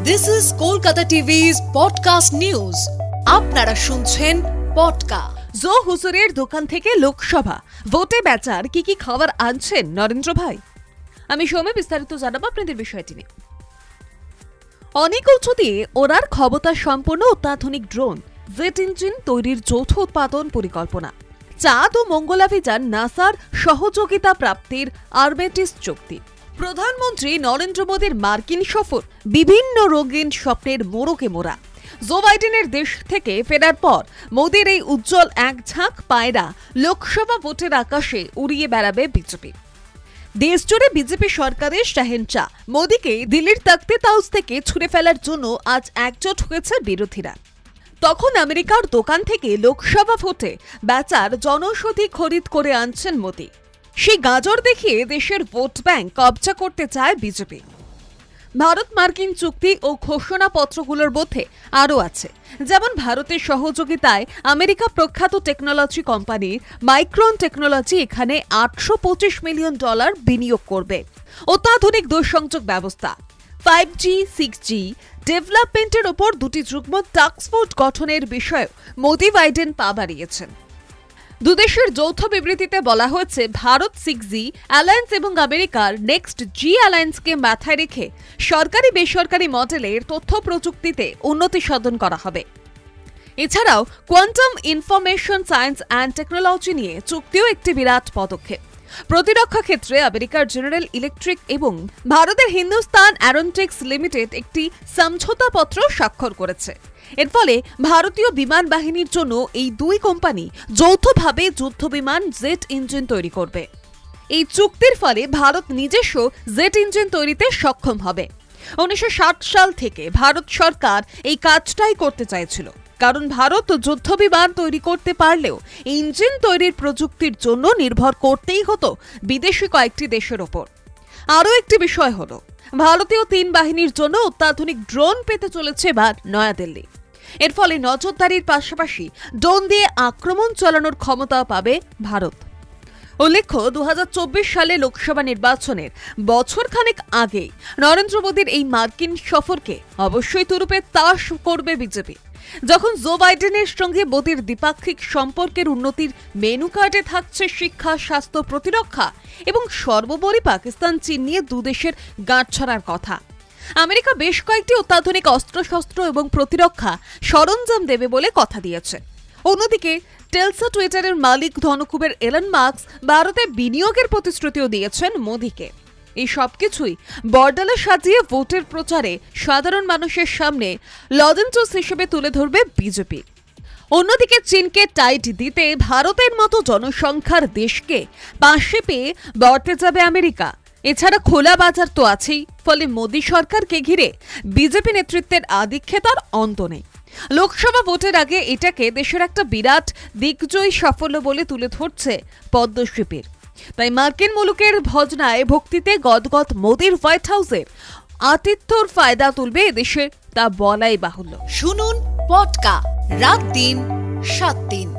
This is Kolkata TV's podcast news. আপনারা শুনছেন podcast. জো হুজুরের দোকান থেকে লোকসভা ভোটে বেচার কি খবর আনছেন নরেন্দ্র ভাই। আমি সৌম্য বিস্তারিত জানাবো আপনাদের বিষয়টি নিয়ে। অনেক উঁচু দিয়ে ওড়ার ক্ষমতা সম্পন্ন অত্যাধুনিক ড্রোন জেট ইঞ্জিন তৈরির যৌথ উৎপাদন পরিকল্পনা, চাঁদ ও মঙ্গলাভিযান নাসার সহযোগিতা প্রাপ্তির আরবেটিস চুক্তি, প্রধানমন্ত্রী নরেন্দ্র মোদীর মার্কিন সফর বিভিন্ন রঙিন স্বপ্নের মোড়কে মোড়া, জো বাইডেনের দেশ থেকে ফেরার পর মোদীর এই উজ্জ্বল এক ঝাঁক পায়রা লোকসভা ভোটের আকাশে উড়িয়ে বেড়াবে বিজেপি। দেশজুড়ে বিজেপি সরকারের শাহেনশাহ মোদীকে দিল্লির তখতে তাউস থেকে ছুড়ে ফেলার জন্য আজ একজোট হয়েছে বিরোধীরা। তখন আমেরিকার দোকান থেকে লোকসভা ভোটে বেচার জনৌষধি খরিদ করে আনছেন মোদী। সেই গাজর দেখিয়ে দেশের ভোট ব্যাংক কবজা করতে চায় বিজেপি। ভারত মার্কিন চুক্তি ও ঘোষণাপত্রগুলোর মধ্যে আরও আছে, যেমন ভারতের সহযোগিতায় আমেরিকা প্রখ্যাত টেকনোলজি কোম্পানি মাইক্রন টেকনোলজি এখানে $825 মিলিয়ন বিনিয়োগ করবে। অত্যাধুনিক দূরসংযোগ ব্যবস্থা 5G 6G ডেভেলপমেন্টের ওপর দুটি যুগ্ম টাস্কফোর্স গঠনের বিষয়ে মোদি বাইডেন পা বাড়িয়েছেন। দুদেশের যৌথ বিবৃতিতে বলা হয়েছে, ভারত 6G অ্যালায়েন্স এবং আমেরিকার নেক্সট জি অ্যালায়েন্সকে মাথায় রেখে সরকারি বেসরকারি মডেলের তথ্য প্রযুক্তিতে উন্নতি সাধন করা হবে। এছাড়াও quantum information science and technology নিয়ে চুক্তিও একটি বিরাট পদক্ষেপ। প্রতিরক্ষা ক্ষেত্রে আমেরিকার জেনারেল ইলেকট্রিক এবং ভারতের হিন্দুস্তান অ্যারোনটিক্স লিমিটেড একটি সমঝোতাপত্র স্বাক্ষর করেছে। এর ফলে ভারতীয় বিমান বাহিনীর জন্য এই দুই কোম্পানি যৌথভাবে যুদ্ধবিমান জেট ইঞ্জিন তৈরি করবে। এই চুক্তির ফলে ভারত নিজস্ব জেট ইঞ্জিন তৈরিতে সক্ষম হবে। 1960 সাল থেকে ভারত সরকার এই কাজটাই করতে চাইছিল, কারণ ভারত যুদ্ধবিমান তৈরি করতে পারলেও ইঞ্জিন তৈরির প্রযুক্তির জন্য নির্ভর করতেই হতো বিদেশি কয়েকটি দেশের ওপর। আরও একটি বিষয় হলো, ভারতীয় 3 বাহিনীর জন্য অত্যাধুনিক ড্রোন পেতে চলেছে এবার নয়াদিল্লি। এর ফলে নজরদারির পাশাপাশি ড্রোন দিয়ে আক্রমণ চালানোর ক্ষমতা পাবে ভারত। উল্লেখ্য, 2024 সালে লোকসভা নির্বাচনের বছরখানেক আগেই নরেন্দ্র মোদীর এই মার্কিন সফরকে অবশ্যই তুরুপে তাস করবে বিজেপি। যখন জো বাইডেনের সঙ্গে মোদীর দ্বিপাক্ষিক সম্পর্কের উন্নতির মেনু কার্ডে থাকছে শিক্ষা, স্বাস্থ্য, প্রতিরক্ষা এবং সর্বোপরি পাকিস্তান চীন নিয়ে দুদেশের গাঁটছড়ার কথা। আমেরিকা বেশ কয়েকটি অত্যাধুনিক অস্ত্রশস্ত্র এবং প্রতিরক্ষা সরঞ্জাম দেবে বলে কথা দিয়েছে। অন্যদিকে টেলসা টুইটারের মালিক ধনকুবের এলন মাস্ক ভারতে বিনিয়োগের প্রতিশ্রুতিও দিয়েছেন মোদীকে। এই সবকিছুই বরডালা সাজিয়ে ভোটের প্রচারে সাধারণ মানুষের সামনে লজেন্স হিসেবে তুলে ধরবে বিজেপি। অন্যদিকে চীনকে টাইট দিতে ভারতের মতো জনসংখ্যার দেশকে পাশে পেয়ে বর্তে যাবে আমেরিকা। এছাড়া খোলা বাজার তো আছেই, ফলে মোদী সরকারকে ঘিরে বিজেপি নেতৃত্বের আধিক্যতার অন্ত নেই। লোকসভা ভোটের আগে এটাকে দেশের একটা বিরাট দিগ্বিজয়ী সাফল্য বলে তুলে ধরছে পদ্মশিবির। তাই মার্কিন মুলুকের ভজনায় ভক্তিতে গদগদ মোদীর হোয়াইট হাউসের আতিথ্যর ফায়দা তুলবে এদেশে, তা বলাই বাহুল্য। শুনুন পডকাস্ট রাত দিন 7 দিন।